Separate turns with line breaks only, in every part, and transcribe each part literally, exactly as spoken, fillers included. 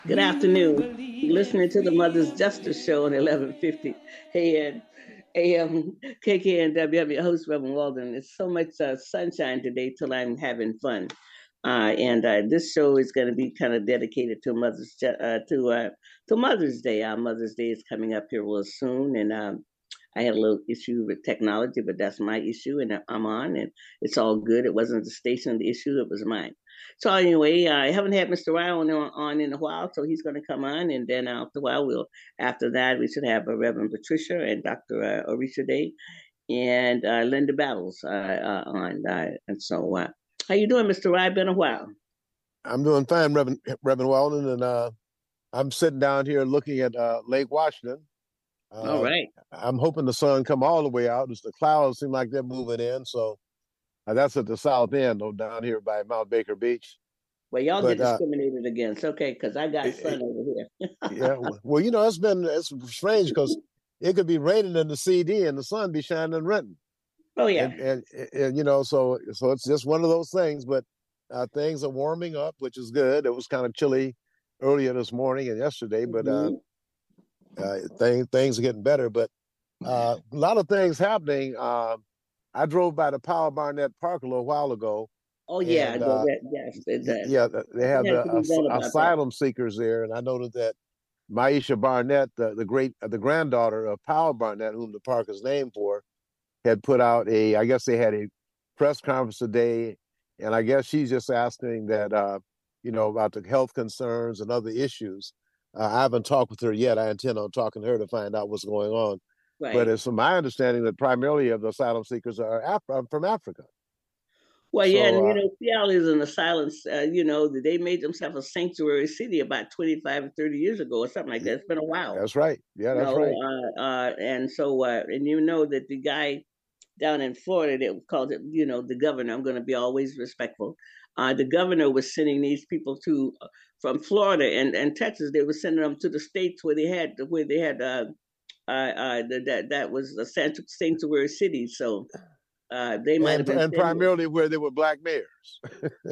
Good afternoon. You're listening to the Mother's Justice Show on eleven fifty A M A M K K N W. I'm your host, Reverend Walden. It's so much uh, sunshine today till I'm having fun. Uh, and uh, this show is going to be kind of dedicated to Mother's uh, to uh, to Mother's Day. Our Mother's Day is coming up here real soon, and um, I had a little issue with technology, but that's my issue, and I'm on, and it's all good. It wasn't the station the issue; it was mine. So anyway, I haven't had mister Ryan on, on in a while, so he's going to come on, and then after a while, we'll after that we should have a Reverend Patricia and doctor Uh, Orisha Day and uh, Linda Battles uh, uh, on, uh, and so uh, how you doing, mister Ryan? Been a while.
I'm doing fine, Reverend, Reverend Weldon, and uh, I'm sitting down here looking at uh, Lake Washington.
All
Uh,
right.
I'm hoping the sun come all the way out. As the clouds seem like they're moving in, so uh, that's at the south end, though, down here by Mount Baker Beach.
Well, y'all get
But uh,
discriminated against, okay? Because I got
it,
sun
it,
over here.
yeah, well, you know, it's been it's strange because it could be raining in the C D and the sun be shining in Renton,
Oh yeah.
and, and and you know, so so it's just one of those things. But uh, things are warming up, which is good. It was kind of chilly earlier this morning and yesterday, but uh,
Mm-hmm.
uh, things things are getting better. But uh, a lot of things happening. Uh, I drove by the Powell Barnett Park a little while ago,
Oh yeah.
and uh,
Yes, it does.
yeah, they have
Something has
the
to be
as-
done about that.
asylum seekers there, and I noted that Maisha Barnett, the, the great uh, the granddaughter of Powell Barnett, whom the park is named for, had put out a. I guess they had a press conference today, and I guess she's just asking that uh, you know about the health concerns and other issues. Uh, I haven't talked with her yet. I intend on talking to her to find out what's going on. But
Right.
it's from my understanding that primarily of the asylum seekers are Af- from Africa.
Well, yeah,
So
and you
uh,
know, Seattle is an asylum. Uh, you know, they made themselves a sanctuary city about twenty-five or thirty years ago, or something like that. It's been a while,
that's right. Yeah,
you
that's
know.
right.
Uh, uh, and so, uh, and you know that the guy down in Florida that called it, you know, the governor. I'm going to be always respectful. Uh, the governor was sending these people to uh, from Florida and, and Texas. They were sending them to the states where they had where they had uh, uh, uh, that that was a sanctuary city. So uh, they might have
And
been
and
sending.
primarily where there were black mayors,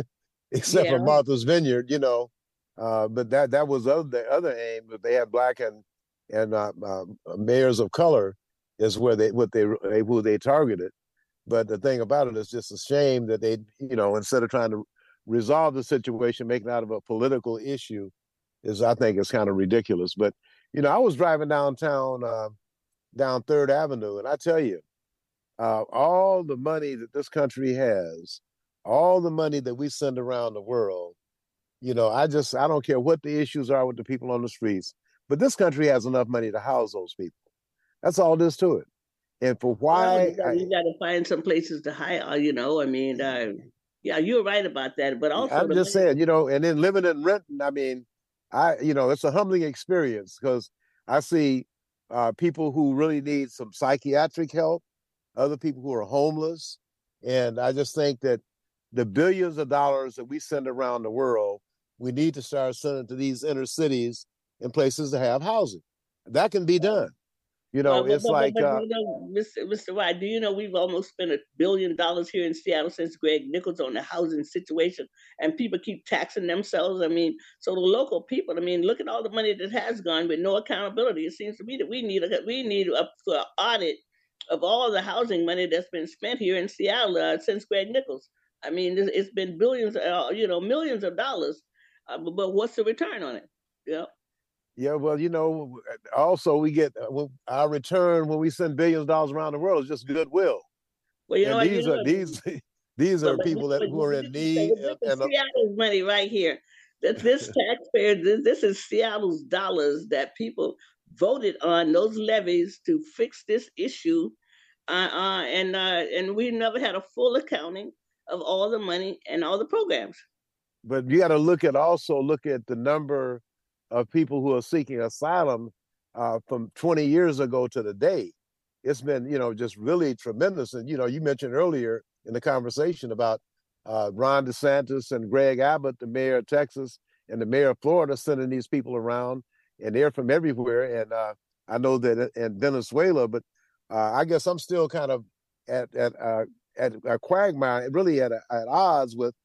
except
Yeah,
for Martha's Vineyard, you know. Uh, but that that was other, the other aim. That they had black and and uh, uh, mayors of color is where they what they who they targeted. But the thing about it is just a shame that they, you know, instead of trying to resolve the situation, making it out of a political issue, is I think is kind of ridiculous. But you know, I was driving downtown, uh, down Third Avenue, and I tell you, uh, all the money that this country has, all the money that we send around the world, you know, I just I don't care what the issues are with the people on the streets, but this country has enough money to house those people. That's all there is to it. And for
well,
why
you got
I,
you got to find some places to hire. uh, You know, I mean, uh, yeah, you're right about that. But also
I'm
the
just saying, you know, and then living in Renton, I mean, I, you know, it's a humbling experience because I see uh, people who really need some psychiatric help, other people who are homeless. And I just think that the billions of dollars that we send around the world, we need to start sending to these inner cities and places to have housing. That can be done. You
Well,
know,
but,
it's
but, but,
like,
but
uh,
you know, mister mister White, do you know we've almost spent a billion dollars here in Seattle since Greg Nichols on the housing situation, and people keep taxing themselves. I mean, so the local people. I mean, look at all the money that has gone with no accountability. It seems to me that we need a we need a, a audit of all the housing money that's been spent here in Seattle uh, since Greg Nichols. I mean, it's, it's been billions, uh, you know, millions of dollars, uh, but, but what's the return on it? Yeah.
yeah, well, you know, also we get uh, our return when we send billions of dollars around the world is just goodwill.
Well, you know
And
what? You
these
know
are
what?
these these
But
are
but
people that
but,
who are
but
in
this, is,
need
this
and,
is
and
Seattle's money right here. That this taxpayer, this, this is Seattle's dollars that people voted on those levies to fix this issue, uh, uh, and uh, and we never had a full accounting of all the money and all the programs.
but you got to look at also look at the number of people who are seeking asylum uh, from twenty years ago to today. It's been, you know, just really tremendous. And you know, you mentioned earlier in the conversation about uh, Ron DeSantis and Greg Abbott, the mayor of Texas, and the mayor of Florida, sending these people around, and they're from everywhere. And uh, I know that in Venezuela, but uh, I guess I'm still kind of at at uh, at a quagmire, really at, a, at odds with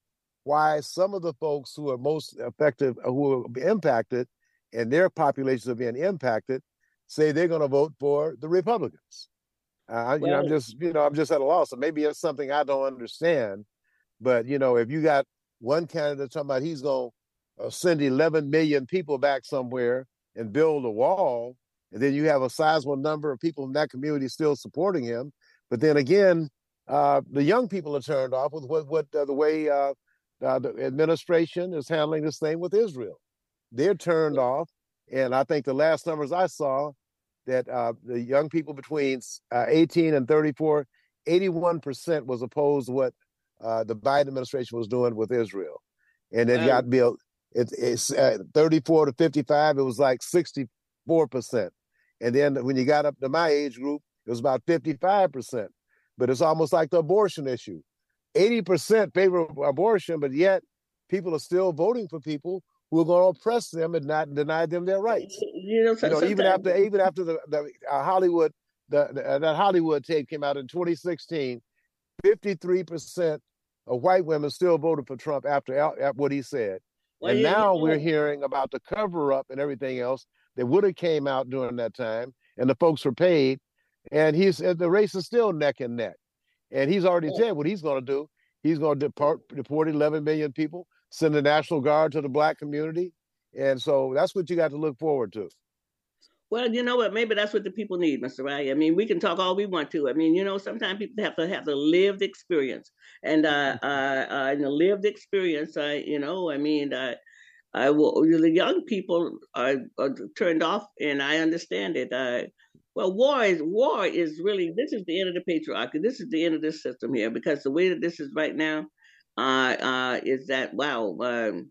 why some of the folks who are most effective, who are impacted, and their populations are being impacted, say they're going to vote for the Republicans. Uh, you know, I'm
Well,
just, you know, I'm just at a loss. So maybe it's something I don't understand. But you know, if you got one candidate talking about he's going to uh, send eleven million people back somewhere and build a wall, and then you have a sizable number of people in that community still supporting him, but then again, uh, the young people are turned off with what, what uh, the way uh, uh, the administration is handling this thing with Israel. They're turned off, and I think the last numbers I saw that uh, the young people between uh, eighteen and thirty-four, eighty-one percent was opposed to what uh, the Biden administration was doing with Israel. And it
well,
got built, it, it's uh, thirty-four to fifty-five, it was like sixty-four percent. And then when you got up to my age group, it was about fifty-five percent. But it's almost like the abortion issue. eighty percent favor abortion, but yet people are still voting for people who are going to oppress them and not deny them their rights.
you know,
You
so,
know, even
sometimes.
after even after the, the uh, Hollywood the, the that Hollywood tape came out in twenty sixteen, fifty-three percent of white women still voted for Trump after, after what he said.
Well,
And
you, you
now we're
know,
hearing about the cover up and everything else that would have came out during that time, and the folks were paid. And he's the race is still neck and neck. And he's already said what he's going to do. He's going to deport, deport eleven million people, send the National Guard to the black community. And so that's what you got to look forward to.
well, you know what? Maybe that's what the people need, Mister Riley. I mean, we can talk all we want to. I mean, you know, sometimes people have to have the lived experience, and uh, uh, uh in the lived experience, I, you know, I mean, uh, I will. The young people are, are turned off, and I understand it. Uh, well, war is war is really, this is the end of the patriarchy. This is the end of this system here, because the way that this is right now, uh, uh, is that wow. Um,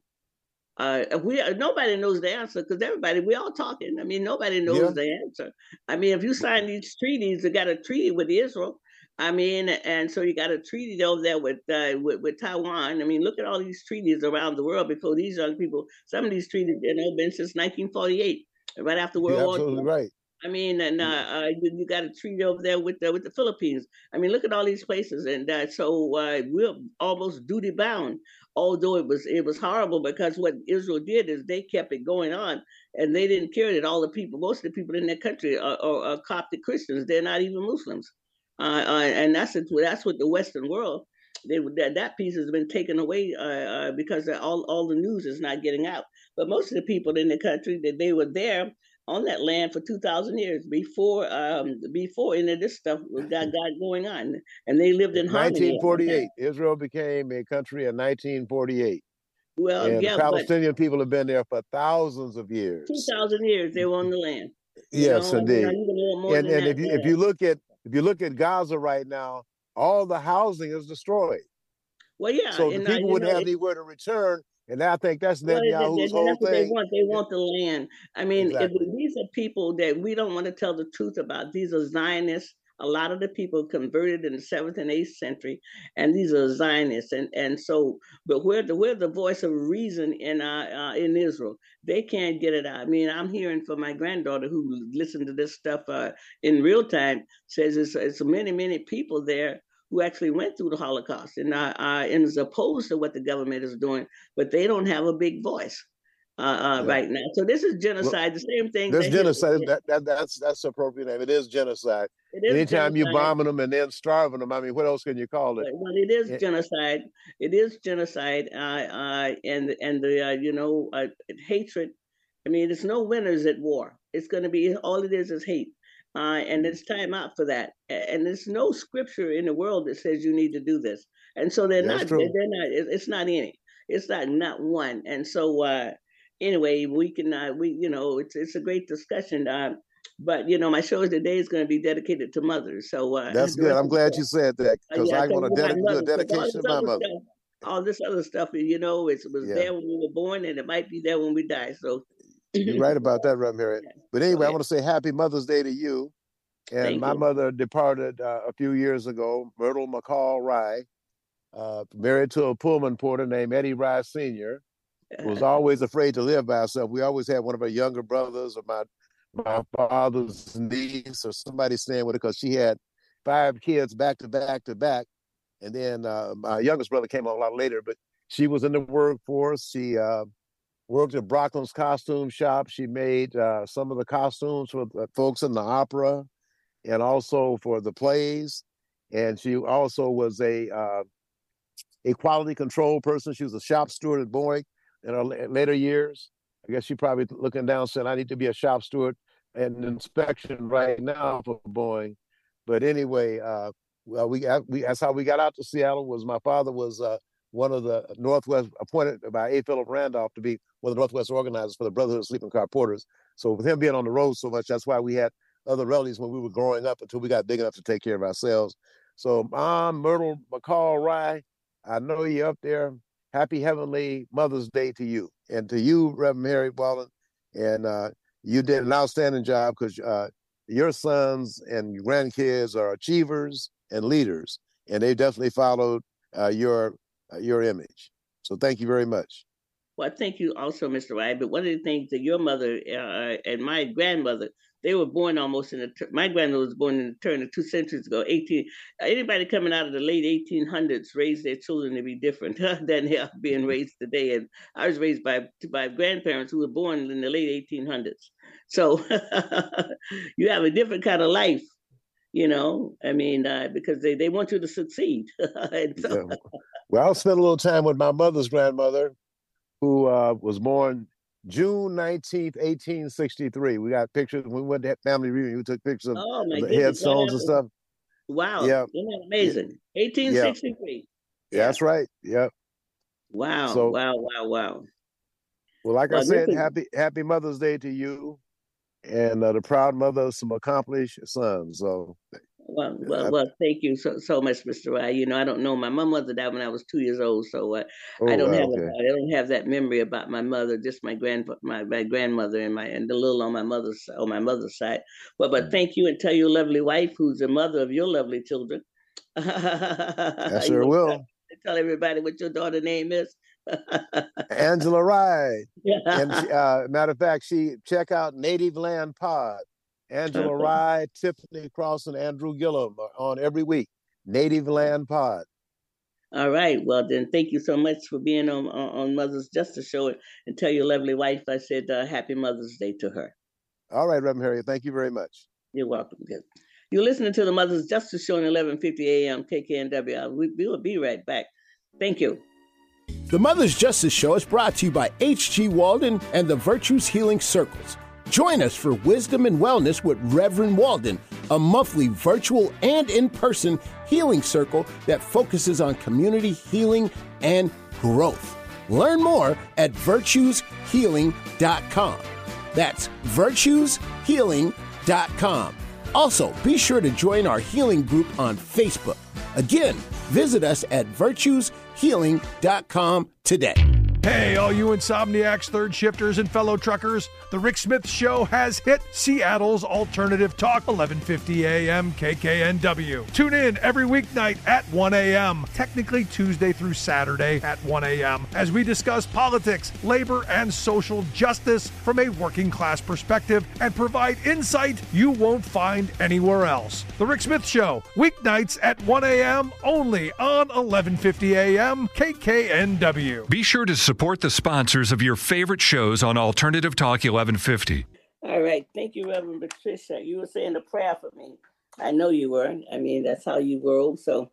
uh, we nobody knows the answer, because everybody, we all talking. I mean, nobody knows
Yeah,
the answer. I mean, if you sign these treaties, you got a treaty with Israel. I mean, and so you got a treaty over there with, uh, with with Taiwan. I mean, look at all these treaties around the world before these young people. Some of these treaties, you know, been since nineteen forty-eight, right after World
you're
War
absolutely
Two.
right.
I mean, and uh, uh, you, you got a treaty over there with the, with the Philippines. I mean, look at all these places, and uh, so uh, we're almost duty bound. Although it was it was horrible, because what Israel did is they kept it going on, and they didn't care that all the people, most of the people in their country are, are, are Coptic Christians. They're not even Muslims, uh, uh, and that's it, that's what the Western world. They, that, that piece has been taken away, uh, uh, because all, all the news is not getting out. But most of the people in the country, that they were there on that land for two thousand years before um, before any of this stuff got, got going on, and they lived in harmony at one time.
nineteen forty-eight, Israel became a country in nineteen forty-eight.
Well,
And the
yeah, but
Palestinian people have been there for thousands of
two
years.
thousand years they were on the land. You know,
Yes,
I mean,
indeed.
even more more
And
than
and
that.
if you if
Uh,
you look at if you look at Gaza right now, all the housing is destroyed.
well, yeah,
So the
and uh,
people
you
wouldn't
know,
have
it,
anywhere to return. And I think that's
well, they, they,
Netanyahu's whole
that's what they
thing.
want. They
Yeah,
want the land. I mean, if
exactly.
these are people that we don't want to tell the truth about. These are Zionists. A lot of the people converted in the seventh and eighth century, and these are Zionists. And and so, but we're the we're the voice of reason in uh, uh in Israel. They can't get it out. I mean, I'm hearing from my granddaughter who listened to this stuff uh, in real time. Says it's it's many many people there who actually went through the Holocaust, and uh, uh and is opposed to what the government is doing, but they don't have a big voice uh, uh,
Yeah.
right now. So this is
Well,
genocide. The same thing
this
that Hitler
genocide,
did.
that, that that's that's the appropriate name. It is genocide.
It is
Anytime you
genocide.
bombing them and then starving them, I mean, what else can you call it?
Well, it is
It-
genocide. It is genocide, uh, uh, and and the uh, you know uh, hatred. I mean, there's no winners at war. It's going to be all it is is hate, uh, and it's time out for that. And there's no scripture in the world that says you need to do this. And so they're
That's
not. They're
true.
not. It's not any. It's not not one. And so uh, anyway, we can uh, we you know it's it's a great discussion. Uh, but you know, my show today is going to be dedicated to mothers. So uh,
That's
the
good.
rest
I'm
of the
glad
show.
you said that
Uh,
because
yeah,
I
because
want to
we got
dedic- do a
mothers. Because all
dedication
this
to my
other
mother.
stuff, all this other stuff, you know, it was
Yeah,
there when we were born, and it might be there when we die. So,
you're right about that, Reverend Harriet.
yeah,
But
go
anyway, I
ahead.
want to say Happy Mother's Day to you. And
Thank
my
you.
mother departed uh, a few years ago, Myrtle McCall Rye, uh, married to a Pullman porter named Eddie Rye Senior, who was always afraid to live by herself. We always had one of her younger brothers or my my father's niece or somebody staying with her because she had five kids back to back to back. And then uh, my youngest brother came on a lot later, but she was in the workforce. She uh, worked at Brockham's costume shop. She made uh, some of the costumes for the folks in the opera and also for the plays. And she also was a uh, a quality control person. She was a shop steward at Boeing in her later years. I guess she probably looking down saying, I need to be a shop steward and inspection right now for Boeing. But anyway, uh, well, we, we that's how we got out to Seattle. Was my father was uh, one of the Northwest, appointed by A. Philip Randolph to be one of the Northwest organizers for the Brotherhood of Sleeping Car Porters. So with him being on the road so much, that's why we had other relatives when we were growing up until we got big enough to take care of ourselves. So Mom, Myrtle McCall Rye, I know you're up there. Happy Heavenly Mother's Day to you. And to you, Reverend Harry Walden. And uh, you did an outstanding job because uh, your sons and your grandkids are achievers and leaders. And they definitely followed uh, your uh, your image. So thank you very much.
Well, thank you also, Mister Wright. But one of the things that your mother uh, and my grandmother, they were born almost in the, my grandmother was born in the turn of two centuries ago. eighteen Anybody coming out of the late eighteen hundreds raised their children to be different than they are being raised today. And I was raised by by grandparents who were born in the late eighteen hundreds. So you have a different kind of life, you know. I mean, uh, because they, they want you to succeed. And so,
yeah. Well, I spent a little time with my mother's grandmother, who uh, was born June nineteenth, eighteen sixty-three. We got pictures. When we went to family reunion, we took pictures of,
oh my
of the
goodness,
headstones and stuff.
Wow.
Yeah.
Isn't that amazing? eighteen sixty-three.
Yeah. Yeah. That's right. Yep.
Wow. So, wow. Wow. Wow.
Well, like well, I said, happy Happy Mother's Day to you, and uh, the proud mother of some accomplished sons. So.
Well, well, well. Thank you so so much, Mister Wright. You know, I don't know. My mother died when I was two years old, so uh, oh, I don't wow, have okay. a, I don't have that memory about my mother. Just my grand my, my grandmother and my and the little on my mother's on my mother's side. Well, but thank you, and tell your lovely wife, who's the mother of your lovely children.
I sure will.
Tell, tell everybody what your daughter's name is.
Angela Rye. And she, uh, matter of fact, she check out Native Land Pod. Angela Rye, Tiffany Cross, and Andrew Gillum are on every week. Native Land Pod.
All right. Well, then, thank you so much for being on, on, on Mother's Justice Show. And tell your lovely wife I said uh, Happy Mother's Day to her.
All right, Reverend Harry. Thank you very much.
You're welcome. You're listening to the Mother's Justice Show on eleven fifty A M K K N W. We, we will be right back. Thank you.
The Mother's Justice Show is brought to you by H G Walden and the Virtues Healing Circles. Join us for Wisdom and Wellness with Reverend Walden, a monthly virtual and in-person healing circle that focuses on community healing and growth. Learn more at virtues healing dot com. That's virtues healing dot com. Also, be sure to join our healing group on Facebook. Again, visit us at virtues healing dot com today.
Hey, all you insomniacs, third shifters, and fellow truckers, the Rick Smith Show has hit Seattle's alternative talk, eleven fifty A M K K N W. Tune in every weeknight at one A M, technically Tuesday through Saturday at one A M, as we discuss politics, labor, and social justice from a working class perspective and provide insight you won't find anywhere else. The Rick Smith Show, weeknights at one A M, only on eleven fifty A M K K N W.
Be sure to support the sponsors of your favorite shows on Alternative Talk eleven fifty.
All right. Thank you, Reverend Patricia. You were saying a prayer for me. I know you were. I mean, that's how you roll. So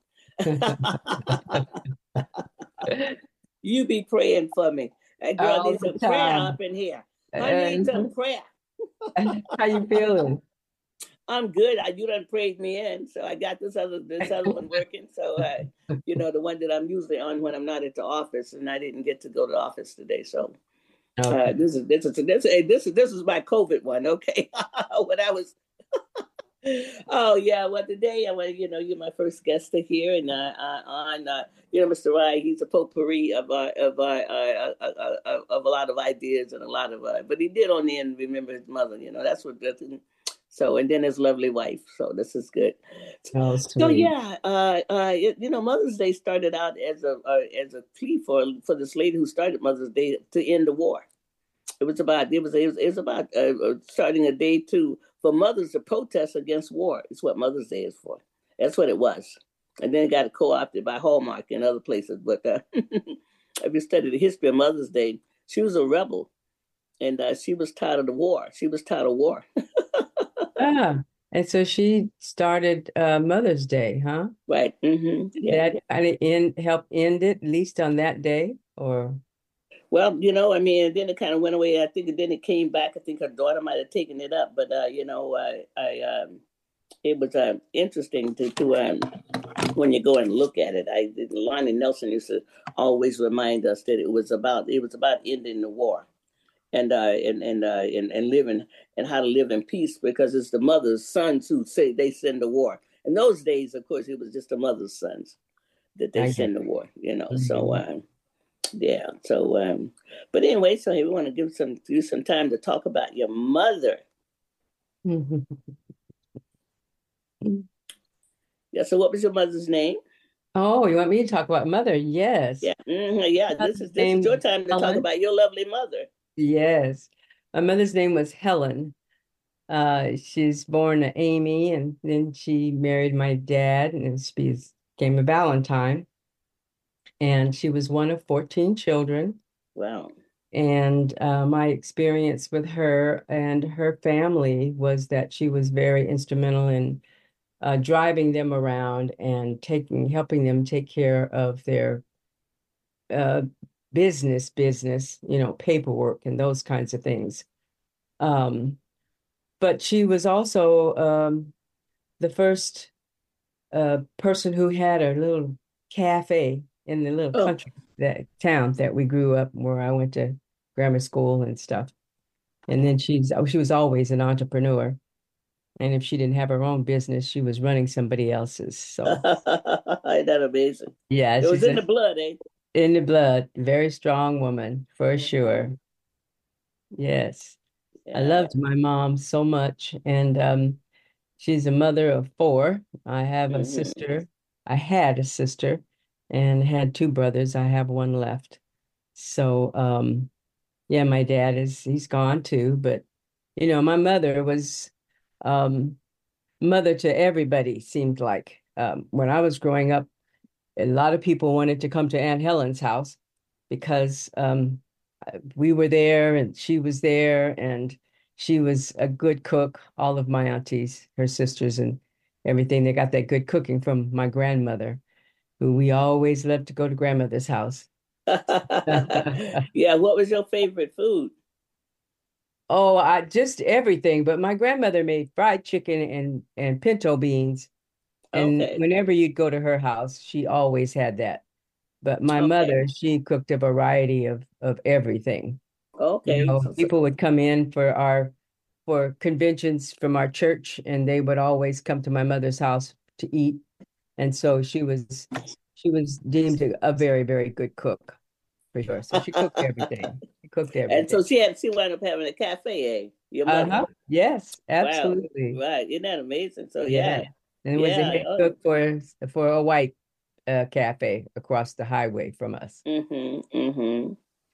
you be praying for me. That girl
All
needs
the
some prayer
time.
up in here. I
And-
need some prayer.
How you feeling?
I'm good. I, you done prayed me in, so I got this other this other one working. So, uh, you know, the one that I'm usually on when I'm not at the office, and I didn't get to go to the office today. So,
Okay.
uh, this is this is this is this is this is my COVID one. Okay, when I was. Oh yeah, well today I want you know you're my first guest to here, and uh, uh, on uh, you know Mister Rye, he's a potpourri of uh, of uh, uh, uh, uh, uh, of a lot of ideas and a lot of uh, but he did on the end remember his mother. You know that's what that's. So, and then his lovely wife. So this is good.
Oh,
So
sweet.
yeah, uh, uh, you, you know, Mother's Day started out as a uh, as a plea for for this lady who started Mother's Day to end the war. It was about it was it was, it was about uh, uh, starting a day to for mothers to protest against war. It's what Mother's Day is for. That's what it was. And then it got co-opted by Hallmark and other places. But uh, if you study the history of Mother's Day, she was a rebel, and uh, she was tired of the war. She was tired of war.
Ah, and so she started uh, Mother's Day, huh?
Right. Mm-hmm. Yeah.
That kind of end help end it, at least on that day, or
Well, you know, I mean, and then it kind of went away. I think then it came back. I think her daughter might have taken it up, but uh, you know, I, I, um, it was uh, interesting to, to um, when you go and look at it. I, Lonnie Nelson used to always remind us that it was about it was about ending the war, and uh, and and, uh, and and living and how to live in peace, because it's the mother's sons who say they send the war. In those days, of course, it was just the mother's sons that they
I get
send the war. You know, so.
Mhm.
Uh, Yeah. So, um, but anyway, so we want to give some you some time to talk about your mother. Yeah. So, what was your mother's name?
Oh, you want me to talk about mother? Yes.
Yeah. hmm Yeah. This
Mother's
is this is
name
your
was
time to talk
Helen.
about your lovely mother.
Yes. My mother's name was Helen. Uh, she's born to Amy, and then she married my dad, and she became a Valentine. And she was one of fourteen children.
Wow.
And uh, my experience with her and her family was that she was very instrumental in uh, driving them around and taking, helping them take care of their uh, business, business, you know, paperwork and those kinds of things. Um, but she was also um, the first uh, person who had a little cafe in the little
Oh.
country that town that we grew up where I went to grammar school and stuff. And then she's she was always an entrepreneur. And if she didn't have her own business, she was running somebody else's. So
Isn't that amazing?
yeah,
It was
she's
in
a,
the blood, eh?
in the blood, very strong woman for
Mhm.
sure. Yes. I
Yeah.
loved my mom so much. And um, she's a mother of four. I have a
hmm
sister. I had a sister and had two brothers. I have one left. So um, yeah, my dad is he's gone too, but you know, my mother was um mother to everybody, seemed like. Um, when I was growing up, a lot of people wanted to come to Aunt Helen's house because um, we were there and she was there, and she was a good cook. All of my aunties, her sisters, and everything, they got that good cooking from my grandmother, who we always loved to go to grandmother's house.
Yeah. What was your favorite food?
Oh, I just everything. But my grandmother made fried chicken and and pinto beans. And
Okay.
whenever you'd go to her house, she always had that. But my
Okay.
mother, she cooked a variety of of everything. You
Okay.
know,
So, so,
people would come in for our for conventions from our church, and they would always come to my mother's house to eat. And so she was she was deemed a, a very, very good cook for sure. So she cooked everything. She cooked
and
everything.
so she had she wound up having a cafe, eh? Your mother.
Uh-huh. Yes,
Wow.
absolutely.
Right. Isn't that amazing? So
Yeah.
yeah.
And it was a
Yeah.
head
Oh,
cook for for a white uh, cafe across the highway from us.
mm-hmm. Mm-hmm.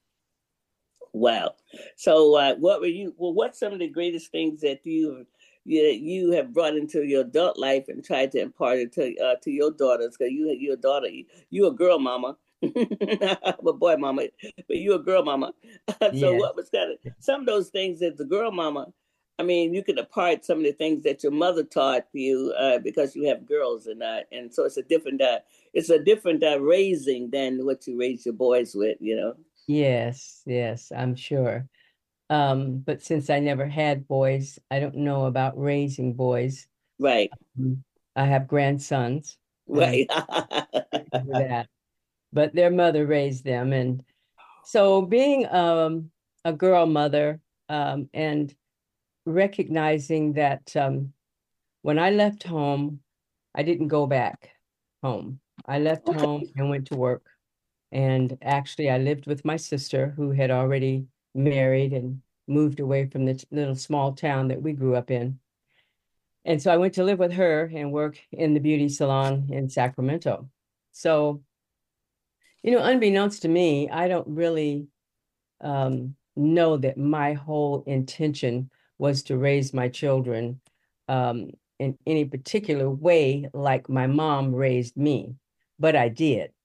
Wow. So uh, what were you well, what's some of the greatest things that you you, you have brought into your adult life and tried to impart it to uh, to your daughters? Because you you're a daughter, you, you a girl mama. I'm a boy mama, but you a girl mama. So
Yeah.
what was kind of some of those things that the girl mama, I mean, you could impart some of the things that your mother taught you uh, because you have girls, and uh, and so it's a different uh, it's a different uh, raising than what you raise your boys with, you know.
Yes, yes, I'm sure. Um, but since I never had boys, I don't know about raising boys.
Right.
Mm. I have grandsons, and I'm
Right.
thankful for that. But their mother raised them, and so being um a girl mother, um, and recognizing that um, when I left home, I didn't go back home. I left
Okay.
home and went to work. And actually, I lived with my sister who had already married and moved away from the little small town that we grew up in. And so I went to live with her and work in the beauty salon in Sacramento. So, you know, unbeknownst to me, I don't really um, know that my whole intention was to raise my children um, in any particular way like my mom raised me, but I did.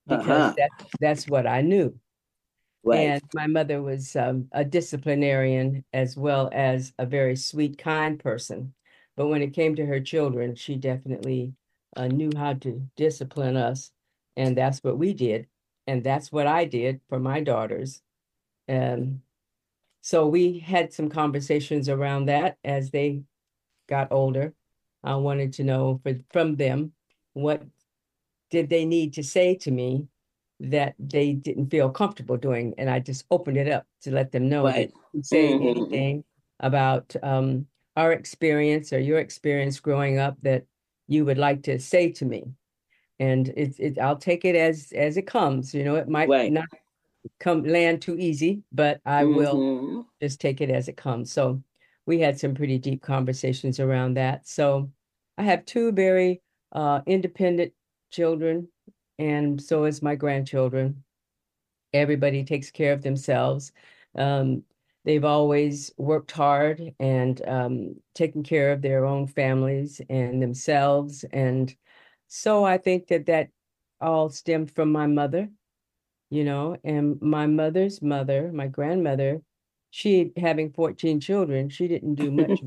because
Uh-huh.
that that's what I knew.
Right.
And my mother was um, a disciplinarian as well as a very sweet, kind person. But when it came to her children, she definitely uh, knew how to discipline us. And that's what we did. And that's what I did for my daughters. And so we had some conversations around that as they got older. I wanted to know for, from them, what did they need to say to me that they didn't feel comfortable doing? And I just opened it up to let them know that
Right.
you can say
Mm-hmm.
anything about um, our experience or your experience growing up that you would like to say to me. And it, it I'll take it as as it comes. You know, it might
Right.
not come land too easy, but I will
Mm-hmm.
just take it as it comes. So we had some pretty deep conversations around that. So I have two very uh, independent children, and so is my grandchildren. Everybody takes care of themselves. Um, they've always worked hard and um, taken care of their own families and themselves. And so I think that that all stemmed from my mother, you know, and my mother's mother, my grandmother, she having fourteen children, she didn't do much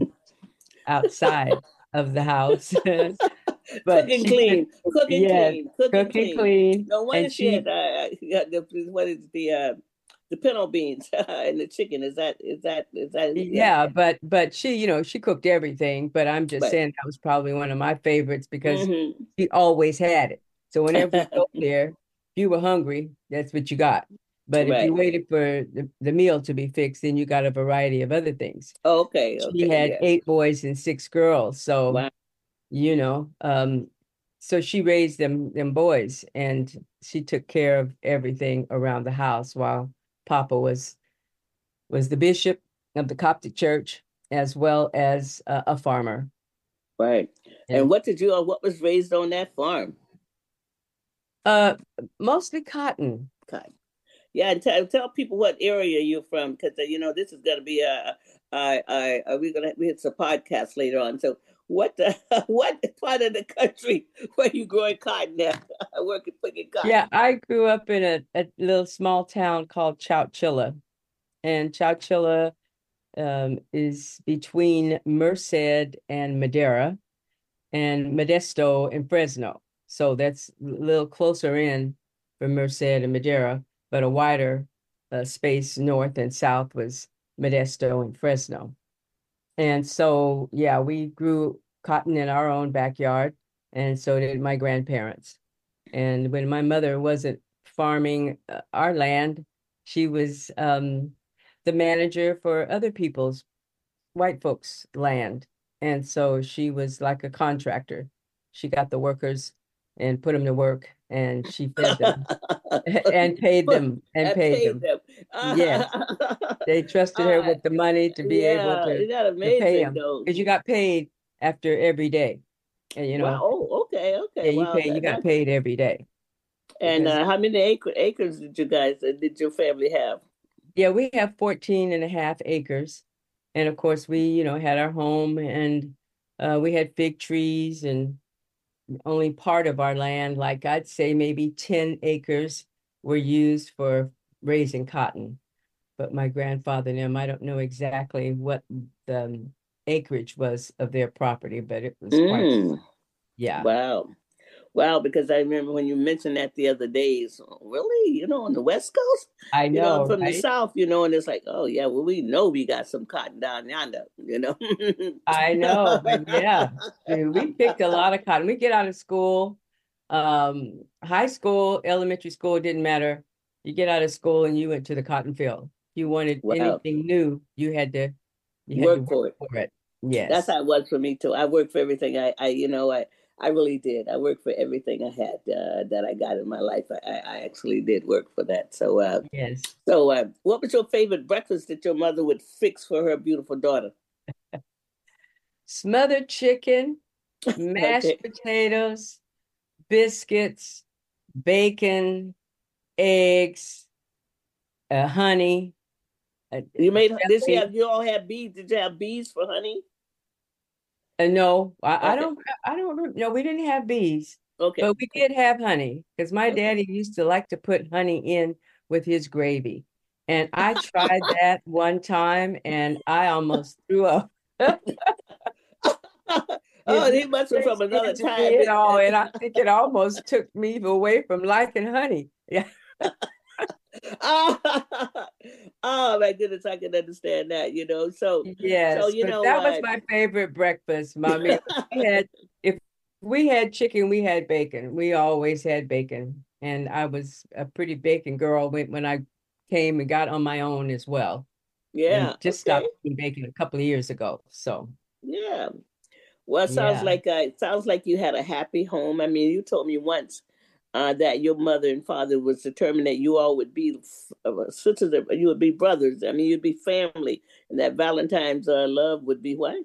outside of the house,
Cook
but
and
she did,
clean. Cook and
yes,
clean. Cook and
cook and
clean.
clean.
No
And
wonder she had
she,
uh, got the what is the uh the pinto beans and the chicken. Is that is that is that yeah.
yeah, but but she, you know, she cooked everything, but I'm just
Right.
saying that was probably one of my favorites because
Mm-hmm.
she always had it. So whenever we go there, if you were hungry, that's what you got. But if you
Right.
waited for the, the meal to be fixed, then you got a variety of other things.
Okay,
She
okay,
had
yeah.
eight boys and six girls. So,
Wow.
you know, um, so she raised them them boys and she took care of everything around the house while Papa was was the bishop of the Coptic Church as well as uh, a farmer.
Right. And
And
what did you what was raised on that farm?
uh mostly cotton.
Okay. Yeah, and tell tell people what area you're from, because you know this is going to be a, a, a, a we're gonna it's a podcast later on. So what the what part of the country where you growing cotton at? Working picking
Yeah,
cotton.
I grew up in a, a little small town called Chowchilla. And Chowchilla um, is between Merced and Madera and Modesto and Fresno. So that's a little closer in for Merced and Madera, but a wider uh, space north and south was Modesto and Fresno. And so, yeah, we grew cotton in our own backyard, and so did my grandparents. And when my mother wasn't farming uh, our land, she was um, the manager for other people's white folks' land. And so she was like a contractor. She got the workers and put them to work, and she fed them and paid them and
I
paid
paid
them.
them.
Yes, they trusted her
uh,
with the money to be able
yeah,
to
isn't that
to pay
amazing
them
though?
because you got paid after every day. And you
Wow.
know,
Oh, okay, okay.
yeah, you
Wow.
pay you
That,
got
that
paid every day
and
because
uh, how many acre, acres did you guys uh, did your family have?
yeah, we have fourteen and a half acres. And of course, we, you know, had our home and uh, we had fig trees and only part of our land, like I'd say maybe ten acres were used for raising cotton. But my grandfather and them, I don't know exactly what the um, acreage was of their property, but it was quite,
Mm,
yeah.
wow. Wow, because I remember when you mentioned that the other days, really, you know, on the West Coast,
I
you know, I'm
know,
from the
right?
South, you know, and it's like, oh yeah, well, we know we got some cotton down yonder, you know.
I know, but yeah, dude, we picked a lot of cotton. We get out of school, um, high school, elementary school, didn't matter. You get out of school and you went to the cotton field. You wanted
Wow,
anything new, you had to you had to
work
work
for it.
for it.
That's
Yes.
how it was for me too. I worked for everything. I, I you know, I, I really did. I worked for everything I had uh, that I got in my life. I, I I actually did work for that. So, uh,
Yes.
so uh, what was your favorite breakfast that your mother would fix for her beautiful daughter?
Smothered chicken, mashed
Okay,
potatoes, biscuits, bacon, eggs, uh, honey, uh,
you made. Did she
jelly.
have? You all have bees? Did you have bees for honey?
Uh, no, I, I
Okay.
don't. I don't. rem- No, we didn't have bees.
Okay.
But we did have honey because my
Okay.
daddy used to like to put honey in with his gravy. And I tried that one time and I almost threw up. It
Oh,
didn't
he must have from
taste
another
good to me
time.
at all. And I think it almost took me away from liking honey. Yeah.
Oh, oh my goodness, I can understand that, you know. So, so
Yes,
you
but
know
that was
what?
my favorite breakfast, Mommy. We had if we had chicken, we had bacon. We always had bacon. And I was a pretty bacon girl when, when I came and got on my own as well.
Yeah,
And just
okay.
stopped eating bacon a couple of years ago. So
Yeah. Well, it sounds
yeah,
like uh, it sounds like you had a happy home. I mean, you told me once uh, that your mother and father was determined that you all would be uh, sisters, you would be brothers. I mean, you'd be family, and that Valentine's uh, love would be what?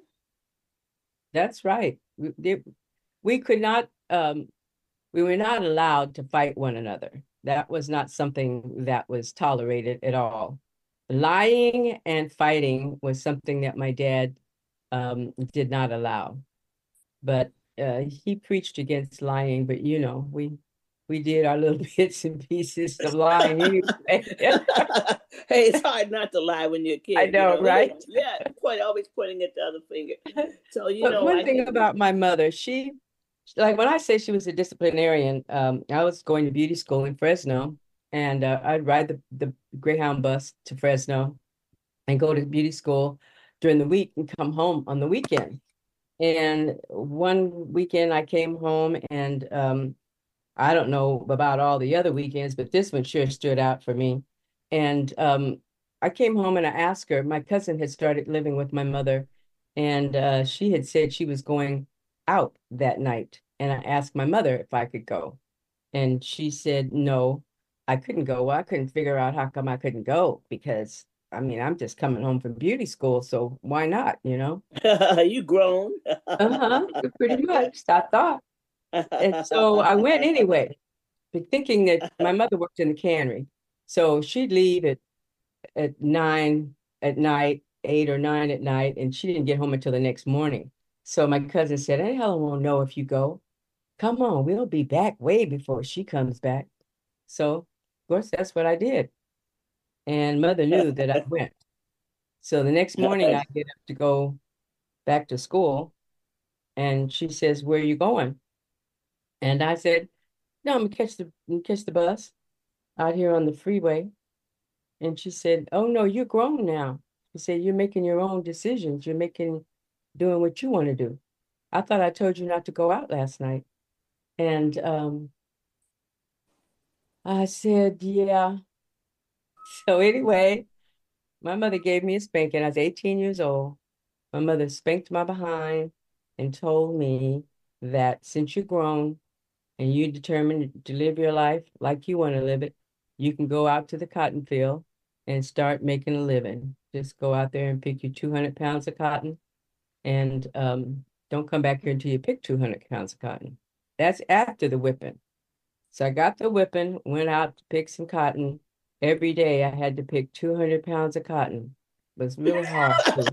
that's right. We, they- we could not um we were not allowed to fight one another. That was not something that was tolerated at all. Lying and fighting was something that my dad um, did not allow. But uh, he preached against lying. But you know, we we did our little bits and pieces of lying anyway.
Hey, it's hard not to lie when you're a
I
kid, you
know,
know.
right?
Yeah, point always pointing at the other finger. So you
But
know,
one
I
thing
can.
about my mother, she like when I say she was a disciplinarian, um, I was going to beauty school in Fresno, and uh, I'd ride the, the Greyhound bus to Fresno and go to beauty school during the week and come home on the weekend. And one weekend I came home and um, I don't know about all the other weekends, but this one sure stood out for me. And um, I came home and I asked her, my cousin had started living with my mother, and uh, she had said she was going out that night. And I asked my mother if I could go. And she said, no, I couldn't go. Well, I couldn't figure out how come I couldn't go because I mean, I'm just coming home from beauty school, so why not, you know?
You grown.
Uh-huh, pretty much, I thought. And so I went anyway, but thinking that my mother worked in the cannery. So she'd leave at, at nine at night, eight or nine at night, and she didn't get home until the next morning. So my cousin said, hey, Helen won't know if you go. Come on, we'll be back way before she comes back. So, of course, that's what I did. And mother knew that I went. So the next morning I get up to go back to school, and she says, where are you going? And I said, no, I'm gonna catch the catch the bus out here on the freeway. And she said, oh no, you're grown now. She said, you're making your own decisions. You're making doing what you want to do. I thought I told you not to go out last night. And um, I said, yeah. So anyway, my mother gave me a spanking. I was eighteen years old. My mother spanked my behind and told me that since you're grown and you're determined to live your life like you want to live it, you can go out to the cotton field and start making a living. Just go out there and pick your two hundred pounds of cotton and um, don't come back here until you pick two hundred pounds of cotton. That's after the whipping. So I got the whipping, went out to pick some cotton. Every day I had to pick two hundred pounds of cotton. It was really hard too.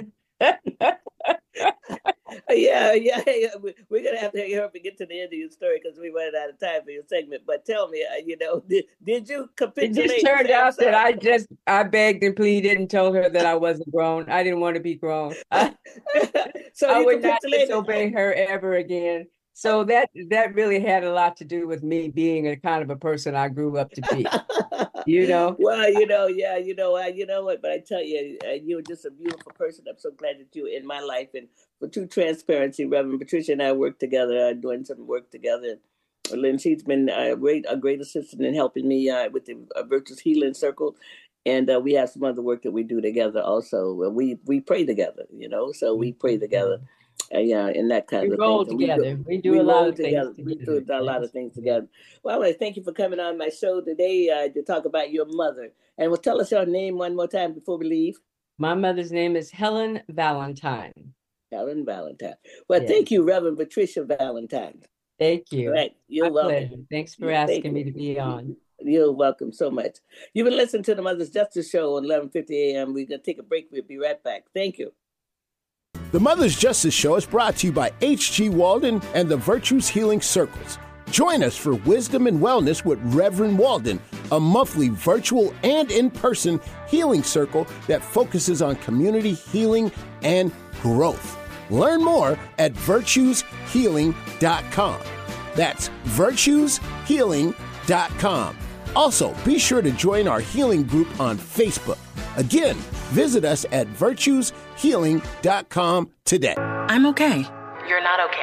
Yeah, yeah, yeah. We- We're gonna have to hurry up and get to the end of your story because we ran out of time for your segment. But tell me, uh, you know, did, did you
It just
capitulate and
turned
say, "I'm
out that
sorry"?
I just I begged and pleaded and told her that I wasn't grown. I didn't want to be grown. I,
So
I
you
would not
capitulated.
disobey her ever again. So that that really had a lot to do with me being a kind of a person I grew up to be. You know,
Well, you know, yeah, you know, I, you know what, but I tell you, uh, you're just a beautiful person. I'm so glad that you're in my life. And for true transparency, Reverend Patricia and I work together, uh, doing some work together. Lynn, she's been a great, a great assistant in helping me uh, with the uh, Virtuous Healing Circle, and uh, we have some other work that we do together. Also, we we pray together, you know, so we pray together, uh, yeah, and that kind
we
of thing.
roll
So we do,
together. We do
we
a lot
roll
of things
together. We do
together.
a lot of
That's
things
yeah.
together. Well, I thank you for coming on my show today uh, to talk about your mother. And well, tell us your name one more time before we leave.
My mother's name is Helen Valentine.
Helen Valentine. Well,
Yeah.
thank you, Reverend Patricia Valentine.
Thank
All
you.
right, you're
My
welcome.
pleasure. Thanks for
Yeah, thank
asking me to be
you.
on.
You're welcome so much. You've been listening to the Mother's Justice Show on eleven fifty a m. We're going to take a break. We'll be right back. Thank you.
The Mother's Justice Show is brought to you by H G Walden and the Virtues Healing Circles. Join us for Wisdom and Wellness with Reverend Walden, a monthly virtual and in-person healing circle that focuses on community healing and growth. Learn more at virtues healing dot com. That's virtues healing dot com. Also, be sure to join our healing group on Facebook. Again, visit us at virtues healing dot com today.
I'm okay.
You're not okay.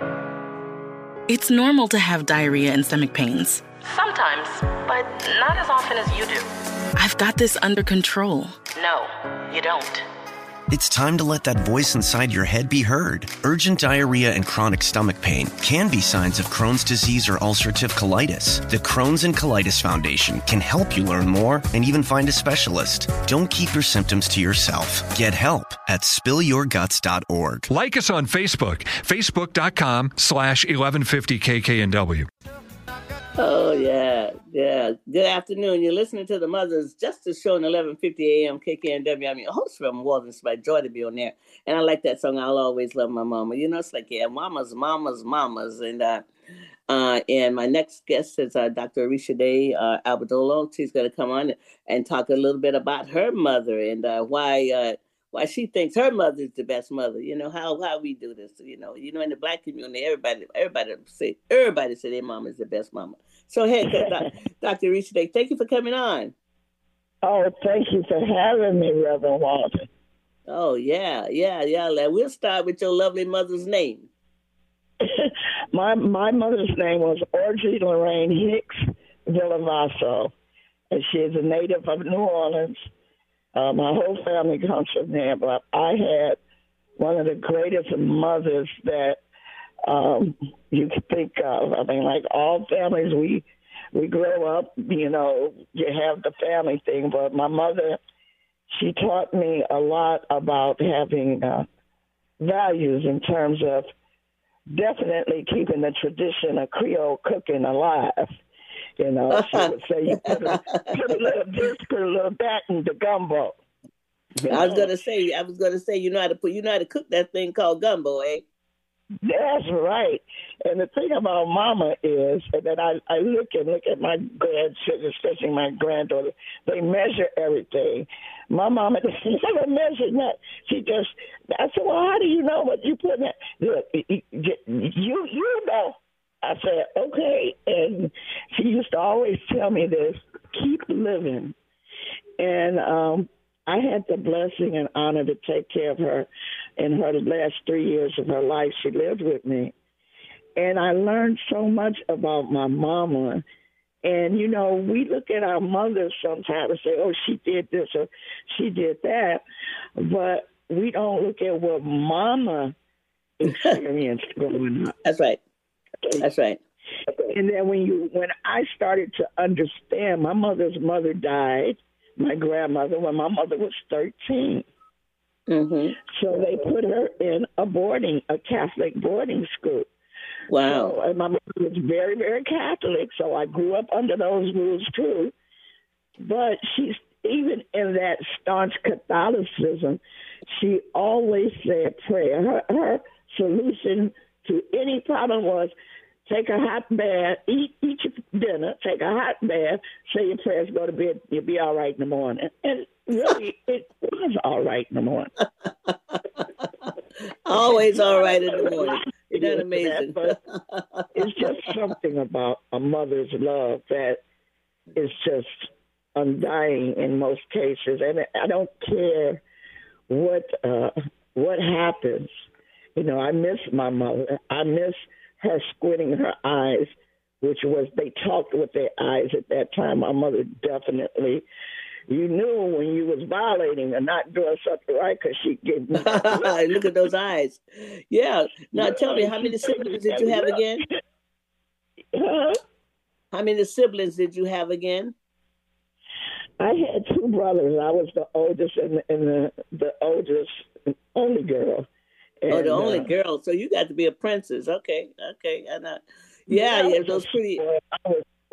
It's normal to have diarrhea and stomach pains.
Sometimes, but not as often as you do.
I've got this under control.
No, you don't.
It's time to let that voice inside your head be heard. Urgent diarrhea and chronic stomach pain can be signs of Crohn's disease or ulcerative colitis. The Crohn's and Colitis Foundation can help you learn more and even find a specialist. Don't keep your symptoms to yourself. Get help at spill your guts dot org.
Like us on Facebook, facebook.com slash 1150 KKNW.
Oh, yeah, yeah. Good afternoon. You're listening to the Mother's Justice Show on eleven fifty a.m. K K N W. I'm your host from Walden. It's my joy to be on there. And I like that song, I'll Always Love My Mama. You know, it's like, yeah, mamas, mamas, mamas. And uh, uh, and my next guest is uh, Doctor Arisha Day uh, Albadolo. She's going to come on and talk a little bit about her mother and uh, why uh, why she thinks her mother is the best mother. You know, how how we do this. You know, you know, in the Black community, everybody everybody say everybody say their mama is the best mama. So, hey, Doctor Arisha Day, thank you for coming on.
Oh, thank you for having me, Reverend Walden.
Oh, yeah, yeah, yeah. We'll start with your lovely mother's name.
my my mother's name was Audrey Lorraine Hicks Villavaso, and she is a native of New Orleans. Uh, my whole family comes from there, but I had one of the greatest mothers that Um, you can think of. I mean, like all families, we we grow up, you know, you have the family thing. But my mother, she taught me a lot about having uh, values in terms of definitely keeping the tradition of Creole cooking alive. You know, she would say, you put a, put a little this, put a little that in the gumbo.
You know? I was gonna say, I was gonna say, you know how to put, you know how to cook that thing called gumbo, eh?
That's right. And the thing about Mama is that I, I look and look at my grandchildren, especially my granddaughter. They measure everything. My mama never measured that. She just, I said, well, how do you know what you put in that? Look, you, you know. I said, okay. And she used to always tell me this, keep living. And um, I had the blessing and honor to take care of her in her last three years of her life. She lived with me. And I learned so much about my mama. And, you know, we look at our mothers sometimes and say, oh, she did this or she did that. But we don't look at what mama experienced growing up.
That's right. That's right.
And then when you, when I started to understand, my mother's mother died, my grandmother, when my mother was thirteen.
Mm-hmm.
So they put her in a boarding, a Catholic boarding school.
Wow.
So, and my mother was very, very Catholic, so I grew up under those rules too. But she's, even in that staunch Catholicism, she always said prayer. Her, her solution to any problem was take a hot bath, eat, eat your dinner, take a hot bath, say your prayers, go to bed, you'll be all right in the morning. And really, it was all right in the morning.
Always all right in the morning. Isn't that amazing?
But it's just something about a mother's love that is just undying in most cases. And I don't care what uh, what happens. You know, I miss my mother. I miss her squinting her eyes, which was, they talked with their eyes at that time. My mother definitely, you knew when you was violating or not doing something right because she gave me
look at those eyes. Yeah. Now tell me, how many siblings did you have again?
Huh?
How many siblings did you have again?
I had two brothers. I was the oldest and, and the, the oldest only girl. And,
oh, the only
uh,
girl. So you got to be a princess. Okay, okay. And, uh, yeah, yeah, those pretty.
I was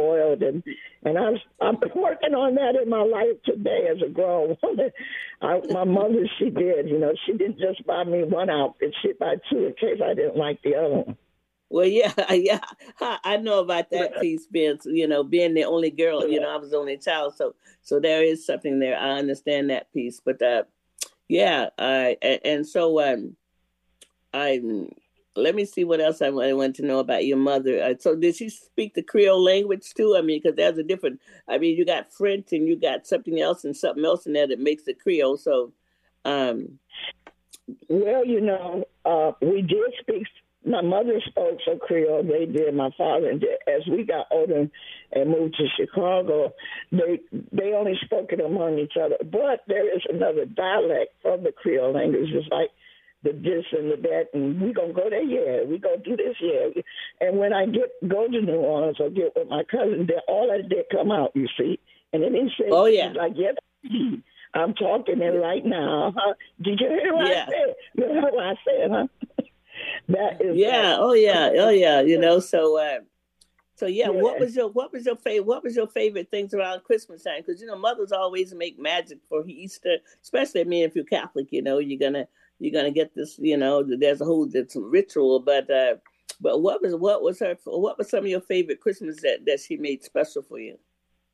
spoiled, and and I'm I'm working on that in my life today as a grown woman. I, my mother, she did, you know, she didn't just buy me one outfit; she'd buy two in case I didn't like the other one.
Well, yeah, yeah, I know about that piece, being, you know, being the only girl. You know, I was the only child, so so there is something there. I understand that piece, but uh, yeah, I and, and so um, I. Let me see what else I want to know about your mother. Uh, so did she speak the Creole language too? I mean, because there's a different, I mean, you got French and you got something else and something else in there that makes it Creole. So, um,
well, you know, uh, we did speak, my mother spoke some Creole, they did, my father did. As we got older and moved to Chicago, they they only spoke it among each other. But there is another dialect from the Creole language. It's like the this and the that, and we gonna go there, yeah. We gonna do this, yeah. And when I get go to New Orleans or get with my cousin, then all that did come out, you see. And then he said,
"Oh yeah,
like yes, I'm talking it right now. Huh? Did you hear what
yeah.
I said? You heard what I said, huh?" That is
yeah,
that.
oh yeah, oh yeah. You know, so uh, so yeah,
Yeah.
What was your what was your favorite what was your favorite things around Christmas time? Because you know, mothers always make magic for Easter, especially I mean, if you're Catholic, you know, you're gonna. You're gonna get this, you know. There's a whole it's a ritual, but uh, but what was what was her what was some of your favorite Christmas that, that she made special for you?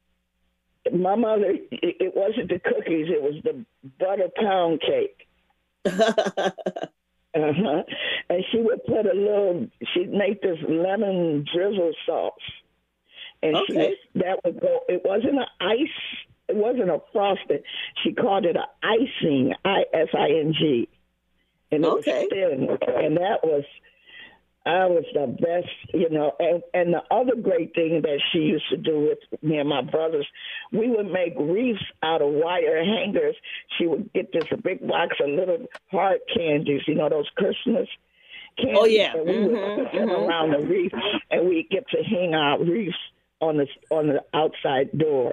My mother, it, it wasn't the cookies; it was the butter pound cake. uh-huh. And she would put a little. She'd make this lemon drizzle sauce, and
okay.
she would, that would go. It wasn't an ice. It wasn't a frosting. She called it an icing. I S I N G. And it
okay.
was thin, and that was, I was the best, you know. And, and the other great thing that she used to do with me and my brothers, we would make wreaths out of wire hangers. She would get this big box of little hard candies, you know, those Christmas candies.
Oh, yeah.
And we
mm-hmm,
would put them
mm-hmm.
around the wreath, and we get to hang our wreaths on the on the outside door.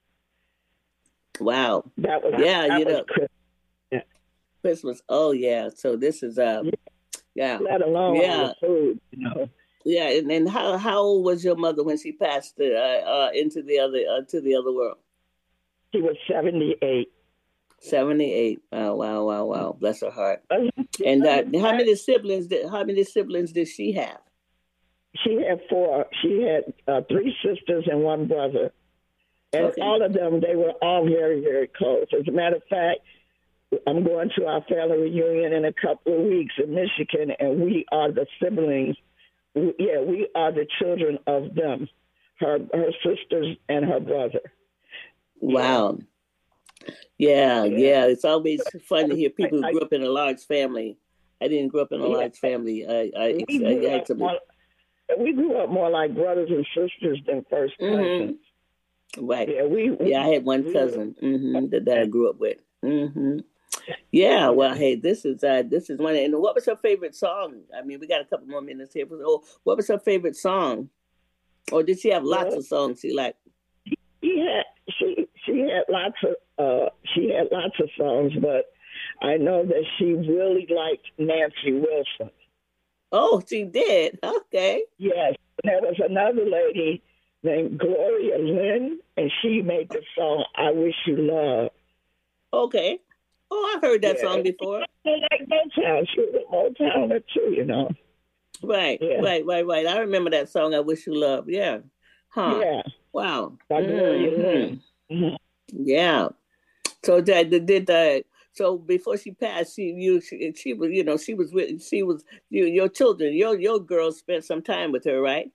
Wow.
That was
yeah,
that
you
was
know.
Christmas.
Christmas. Oh yeah. So this is um yeah.
Let alone
yeah.
all the food, you know.
Yeah, and, and how how old was your mother when she passed uh, uh, into the other uh, to the other world?
She was seventy-eight.
Seventy-eight. Wow, wow, wow, wow. Bless her heart. And uh, how many siblings did how many siblings did she have?
She had four. She had uh, three sisters and one brother, and
okay.
all of them they were all very very close. As a matter of fact, I'm going to our family reunion in a couple of weeks in Michigan, and we are the siblings. Yeah, we are the children of them, her her sisters and her brother.
Wow. Yeah, yeah. yeah. It's always fun to hear people who grew up in a large family. I didn't grow up in a
yeah.
large family. I, I,
we,
I,
grew
I had to be...
more, we grew up more like brothers and sisters than first cousins.
Mm-hmm. Right.
Yeah, we, we,
yeah, I had one cousin mm-hmm, that, that I grew up with. Mm-hmm. Yeah, well, hey, this is uh, this is one. And what was her favorite song? I mean, we got a couple more minutes here. Oh, what was her favorite song? Or did she have lots well, of songs she liked?
She had she she had lots of uh, she had lots of songs, but I know that she really liked Nancy Wilson.
Oh, she did. Okay.
Yes, there was another lady named Gloria Lynn, and she made the song "I Wish You Love."
Okay. Oh, I've heard that yeah. song before.
Like Motown. She was a Motowner too, you know.
Right,
yeah.
right, right, right. I remember that song, I Wish You Love. Yeah. Huh.
Yeah.
Wow.
By Gloria Lynn.
Mm-hmm. Yeah. So that did that. So before she passed, she you she, she was you know she was with she was you your children your your girls spent some time with her, right?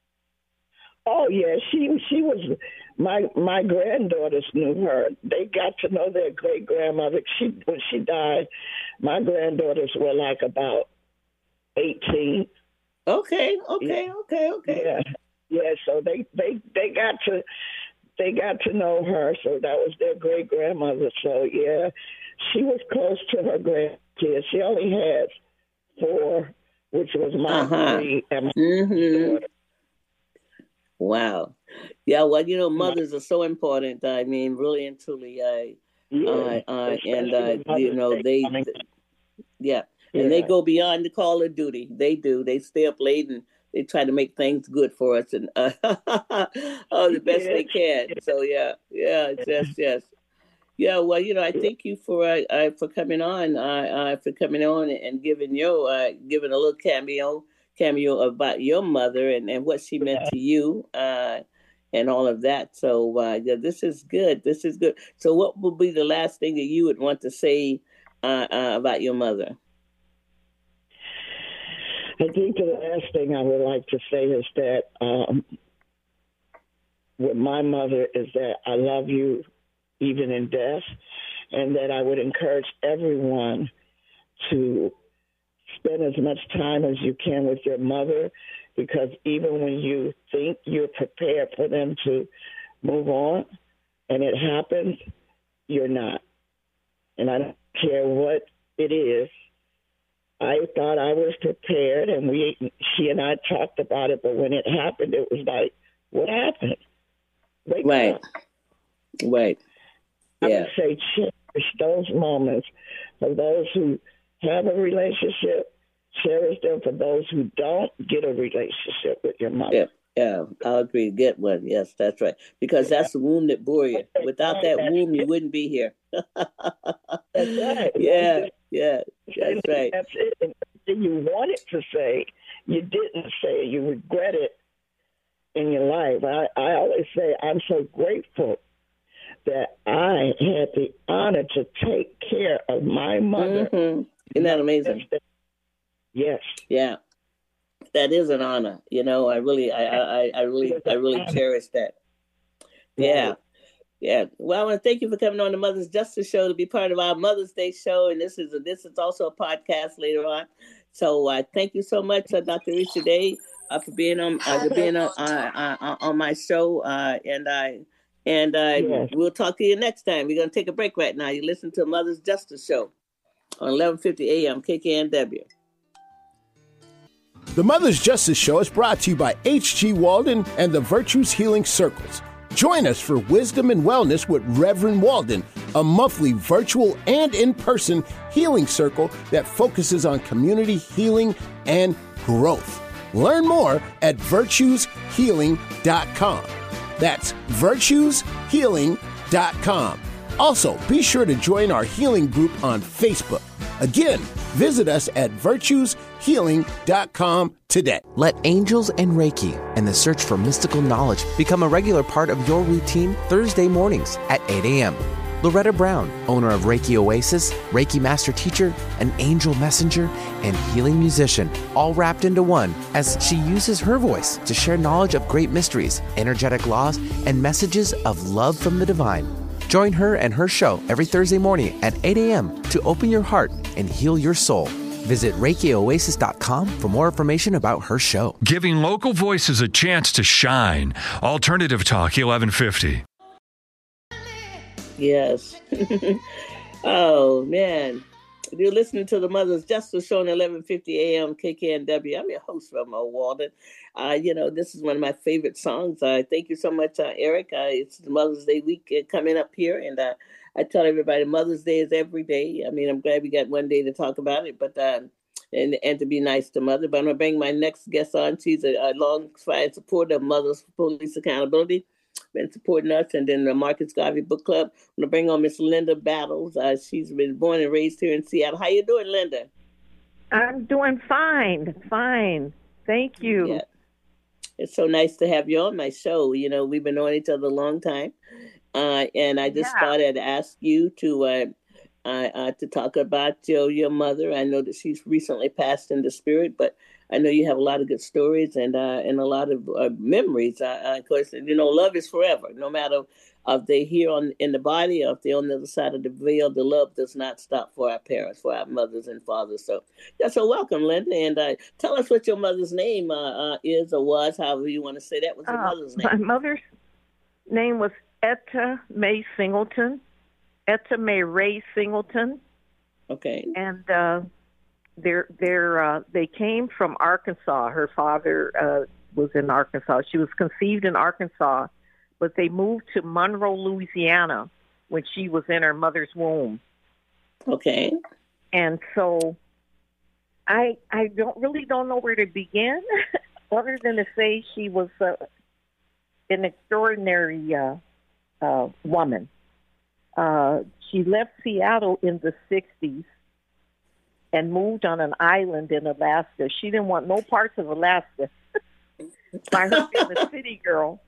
Oh yeah, she she was my my granddaughters knew her. They got to know their great grandmother. She when she died, my granddaughters were like about eighteen.
Okay, okay,
yeah.
okay, okay.
Yeah, yeah. So they they they got to they got to know her. So that was their great grandmother. So yeah, she was close to her grandkids. She only had four, which was my
uh-huh.
three and my
mm-hmm.
daughter.
Wow. Yeah, well, you know, mothers are so important. I mean, really and truly. I,
yeah,
uh, uh, and, uh, you know, they, yeah. And
yeah.
they go beyond the call of duty. They do. They stay up late and they try to make things good for us and uh, oh, the best they can. So yeah, yeah, yes, yes. Yeah, well, you know, I thank you for uh, uh, for coming on, uh, uh, for coming on and giving your uh, giving a little cameo cameo about your mother and, and what she meant to you, uh, and all of that. So uh, yeah, this is good. This is good. So, what would be the last thing that you would want to say uh, uh, about your mother?
I think the last thing I would like to say is that um, with my mother is that I love you even in death, and that I would encourage everyone to spend as much time as you can with your mother, because even when you think you're prepared for them to move on and it happens, you're not. And I don't care what it is. I thought I was prepared, and we, she and I talked about it, but when it happened, it was like, what happened? Wake
right.
up.
Right.
I
Yeah.
would say cherish those moments for those who have a relationship. Cherish them for those who don't get a relationship with your mother.
Yeah, yeah, I'll agree. Get one. Yes, that's right. Because that's the womb that bore you. Without that womb, you wouldn't be here.
That's right.
Yeah, yeah, that's right.
That's it. And everything you wanted to say, you didn't say. You regret it in your life. I, I always say I'm so grateful that I had the honor to take care of my mother.
Mm-hmm. Isn't that amazing?
Yes.
Yeah, that is an honor. You know, I really, I, I, I really, I really cherish that. Yeah, yeah. Well, I want to thank you for coming on the Mother's Justice Show to be part of our Mother's Day show, and this is a, this is also a podcast later on. So, uh, thank you so much, uh, Doctor Risha Day, uh, for being on, uh, for being on, uh, uh, on my show, uh, and I. And uh, yes. We'll talk to you next time. We're going to take a break right now. You listen to Mother's Justice Show on eleven fifty a.m. K K N W.
The Mother's Justice Show is brought to you by H G Walden and the Virtues Healing Circles. Join us for Wisdom and Wellness with Reverend Walden, a monthly virtual and in-person healing circle that focuses on community healing and growth. Learn more at virtues healing dot com. That's virtues healing dot com. Also, be sure to join our healing group on Facebook. Again, visit us at virtues healing dot com today.
Let angels and Reiki and the search for mystical knowledge become a regular part of your routine Thursday mornings at eight a.m. Loretta Brown, owner of Reiki Oasis, Reiki Master Teacher, an angel messenger, and healing musician, all wrapped into one as she uses her voice to share knowledge of great mysteries, energetic laws, and messages of love from the divine. Join her and her show every Thursday morning at eight a.m. to open your heart and heal your soul. Visit reiki oasis dot com for more information about her show.
Giving local voices a chance to shine. Alternative Talk eleven fifty.
Yes. Oh, man. You're listening to the Mother's Justice Show on eleven fifty a.m. K K N W. I'm your host, Remo Walden. Uh, you know, this is one of my favorite songs. Uh, thank you so much, uh, Eric. Uh, it's the Mother's Day week uh, coming up here, and uh, I tell everybody Mother's Day is every day. I mean, I'm glad we got one day to talk about it, but uh, and and to be nice to Mother. But I'm going to bring my next guest on. She's a, a long-time supporter of Mother's Police Accountability. Been supporting us, and then the Marcus Garvey Book Club. I'm gonna bring on Miss Linda Battles. Uh, she's been born and raised here in Seattle. How you doing, Linda?
I'm doing fine, fine. Thank you.
Yeah. It's so nice to have you on my show. You know, we've been knowing each other a long time, uh, and I just
Yeah.
thought I'd ask you to uh, uh, uh, to talk about your your mother. I know that she's recently passed in the spirit, but I know you have a lot of good stories and uh, and a lot of uh, memories. Uh, uh, of course, you know, love is forever. No matter if they're here on in the body or if they're on the other side of the veil, the love does not stop for our parents, for our mothers and fathers. So, yeah, so welcome, Linda. And uh, tell us what your mother's name uh, uh, is or was, however you want to say that. What's your
Uh,
mother's name?
My mother's name was Etta Mae Singleton, Etta Mae Ray Singleton.
Okay.
And uh, they're, they're, uh, they came from Arkansas. Her father uh, was in Arkansas. She was conceived in Arkansas, but they moved to Monroe, Louisiana when she was in her mother's womb.
Okay.
And so I I don't really don't know where to begin other than to say she was uh, an extraordinary uh, uh, woman. Uh, she left Seattle in the sixties and moved on an island in Alaska. She didn't want no parts of Alaska. By her being a city girl,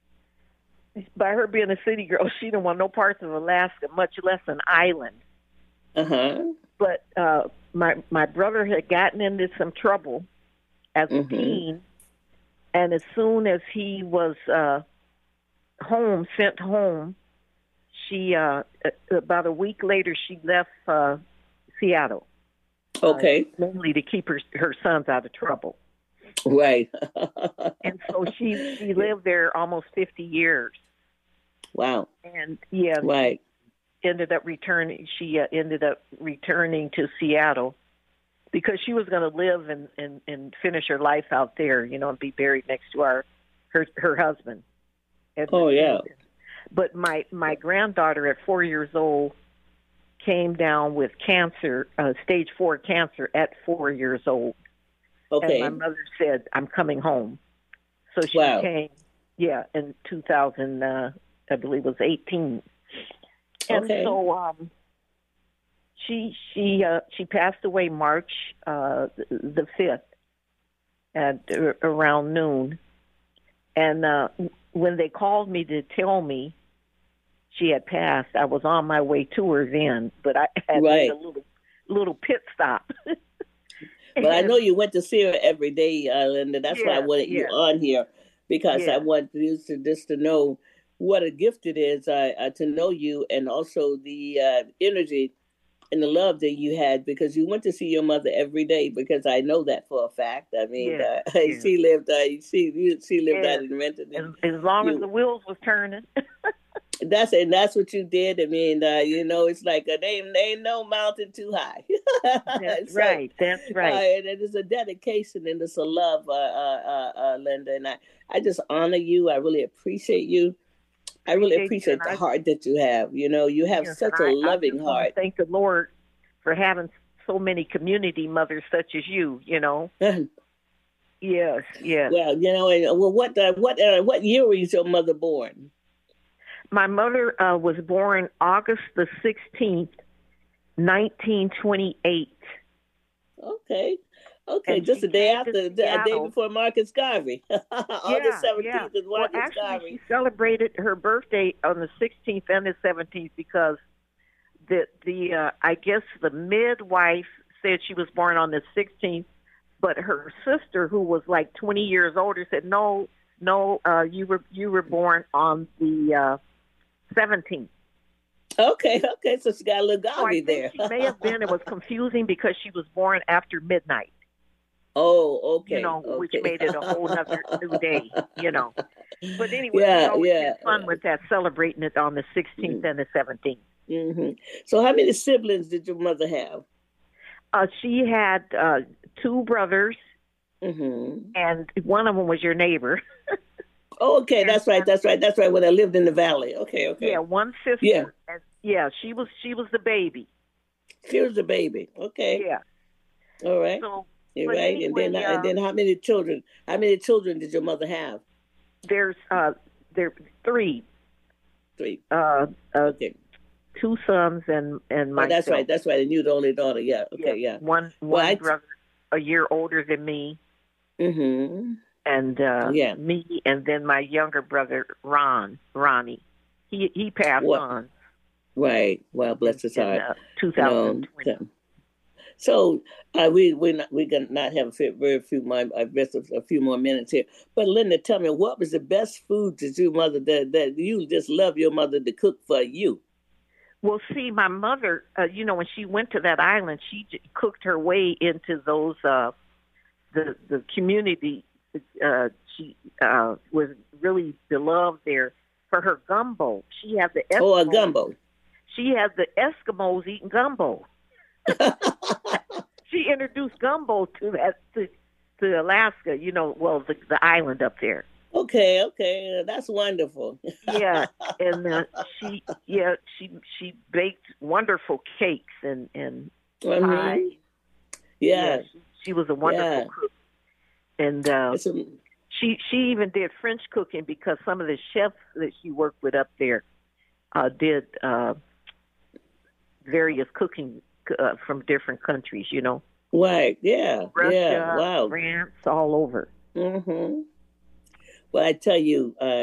by her being a city girl, she didn't want no parts of Alaska, much less an island.
Uh-huh.
But uh, my my brother had gotten into some trouble as a
Mm-hmm.
teen, and as soon as he was uh, home, sent home, she uh, about a week later she left uh, Seattle.
Okay.
Uh, mainly to keep her her sons out of trouble.
Right.
And so she she lived there almost fifty years.
Wow.
And yeah,
right.
Ended up returning. She uh, ended up returning to Seattle because she was going to live and, and, and finish her life out there, you know, and be buried next to our her her husband. And
oh yeah.
But my my granddaughter at four years old came down with cancer, uh, stage four cancer at four years old.
Okay.
And my mother said, "I'm coming home." So she
wow.
came, yeah, in two thousand, uh, I believe it was eighteen. And
okay.
so um, she she uh, she passed away March uh, the fifth at uh, around noon. And uh, when they called me to tell me she had passed, I was on my way to her then, but I had
right.
made a little little pit stop.
But I know you went to see her every day, uh, Linda. That's
yeah,
why I wanted
yeah.
you on here, because
yeah.
I want you to just to know what a gift it is uh, uh, to know you, and also the uh, energy and the love that you had, because you went to see your mother every day. Because I know that for a fact. I mean,
yeah,
uh,
yeah.
she lived. Uh, she she lived
yeah.
out in Renton.
As, as long
you,
as the wheels was turning.
That's and that's what you did. I mean, uh, you know, it's like a, they ain't, ain't no mountain too high.
That's
so,
right. That's right.
Uh, and it is a dedication and it's a love, uh, uh, uh, Linda. And I, I just honor you. I really appreciate you. I really appreciate the I, heart that you have. You know, you have yes, such a I, loving
I
heart.
Thank the Lord for having so many community mothers such as you. You know. yes. Yes.
Well, you know, and well, what uh, what uh, what year was your mother born?
My mother uh, was born August the sixteenth, nineteen twenty-eight.
Okay. Okay, and just a day after, a day before Marcus Garvey. August seventeenth
yeah.
is Marcus
well, actually,
Garvey.
She celebrated her birthday on the sixteenth and the seventeenth because the the uh, I guess the midwife said she was born on the sixteenth, but her sister, who was like twenty years older, said no, no, uh, you were you were born on the uh, seventeenth.
Okay, okay, so she got a little Garvey
so I think
there.
She may have been. It was confusing because she was born after midnight.
Oh, okay.
You know,
okay.
which made it a whole other new day, you know. But anyway,
yeah,
we always
yeah.
had fun with that, celebrating it on the sixteenth mm-hmm. and the seventeenth.
Mm-hmm. So how many siblings did your mother have?
Uh, she had uh, two brothers,
mm-hmm.
and one of them was your neighbor.
Oh, okay, that's right, that's right, that's right, when I lived in the valley. Okay, okay.
Yeah, one sister.
Yeah.
And, yeah, she was she was the baby.
She was the baby. Okay.
Yeah.
All right.
So,
You're right.
Anyway,
and then
uh,
and then how many children? How many children did your mother have?
There's uh there three.
Three.
Uh, uh
okay.
Two sons and and myself.
Oh, that's right. That's right. And you the only daughter. Yeah. Okay. Yeah.
yeah. One one
well,
brother a year older than me.
Mm-hmm.
And uh,
yeah.
me, and then my younger brother Ron, Ronnie. He he passed
well,
on.
Right. Well, bless his heart.
Uh, two thousand twenty.
No, so uh, we we not we gonna not have a very few more uh, rest of a few more minutes here. But Linda, tell me, what was the best food that your mother that that you just love your mother to cook for you?
Well, see, my mother, uh, you know, when she went to that island, she j- cooked her way into those uh, the the community. Uh, she uh, was really beloved there for her gumbo. She had the Eskimos.
Oh, a gumbo.
She had the Eskimos eating gumbo. She introduced gumbo to that to, to Alaska. You know, well, the, the island up there.
Okay, okay, that's wonderful.
Yeah, and uh, she, yeah, she she baked wonderful cakes and and
mm-hmm.
pies.
Yeah,
yeah she, she was a wonderful
yeah.
cook. And uh,
It's a-
she she even did French cooking because some of the chefs that she worked with up there uh, did uh, various cooking uh, from different countries, you know.
Right, yeah,
Russia,
yeah, wow.
France, all over.
Mm-hmm. Well, I tell you, uh,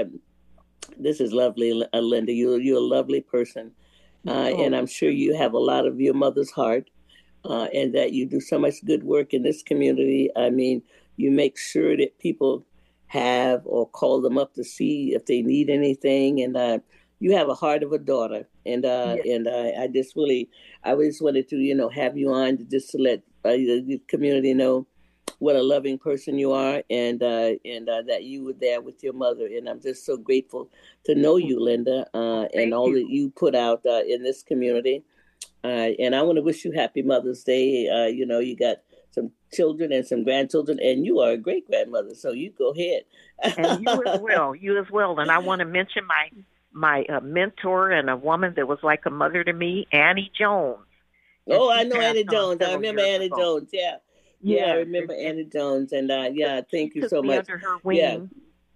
this is lovely, uh, Linda. You, you're a lovely person. Uh,
Oh.
And I'm sure you have a lot of your mother's heart, uh, and that you do so much good work in this community. I mean, you make sure that people have or call them up to see if they need anything. And uh, you have a heart of a daughter. And uh,
Yes.
and uh, I just really, I just wanted to, you know, have you on to just to let uh, the community know what a loving person you are, and uh, and uh, that you were there with your mother. And I'm just so grateful to know you, Linda, uh, and all
you.
that you put out uh, in this community. Uh, and I want to wish you happy Mother's Day. Uh, you know, you got some children and some grandchildren, and you are a great grandmother. So you go ahead.
And you as well, you as well. And I want to mention my my uh, mentor and a woman that was like a mother to me, Annie Jones. And
Oh,
she
I know
passed
Annie
on
Jones. I
several
remember
years
Annie
ago.
Jones. Yeah. Yeah, I
Yes,
remember
and-
Annie Jones. And uh, yeah, thank you
took
so
me
much.
under her wing.
Yeah.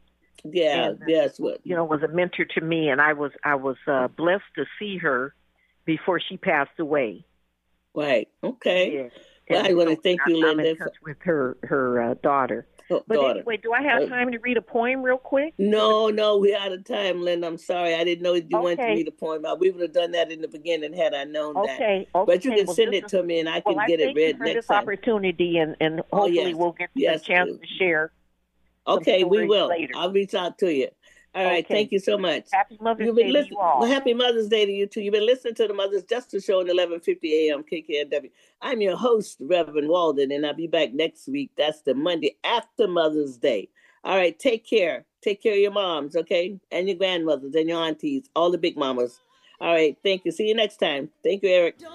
Yeah,
and, uh,
yes. What?
You know, was a mentor to me, and I was I was uh, blessed to see her before she passed away.
Right. Okay.
Yes.
Well,
And
I want to
so
thank you,
I- I'm
Linda.
in touch with her her uh, daughter.
Oh,
But
daughter.
anyway, do I have
Uh,
time to read a poem real quick?
No, no, we're out of time, Linda. I'm sorry. I didn't know you wanted to
Okay.
read a poem. Uh, We would have done that in the beginning had I known that.
Okay, okay.
But you can
well,
send
this
it
is-
to me and I can
well,
get
I
it
thank you
read
for
next
this
time.
opportunity, and, and
Oh,
hopefully
yes.
we'll get
Yes.
a chance to share. some
Okay, we
stories
will.
later.
I'll reach out to you. All right.
Okay.
Thank you so much.
Happy Mother's
You've
Day
been
to
listening.
you all.
Well, happy Mother's Day to you too. You've been listening to the Mother's Justice Show on eleven fifty a.m. K K N W. I'm your host, Reverend Walden, and I'll be back next week. That's the Monday after Mother's Day. All right. Take care. Take care of your moms, okay, and your grandmothers and your aunties, all the big mamas. All right. Thank you. See you next time. Thank you, Eric.